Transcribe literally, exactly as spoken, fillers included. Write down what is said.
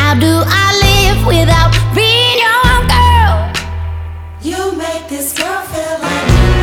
How do I live without being your girl? You make this girl feel like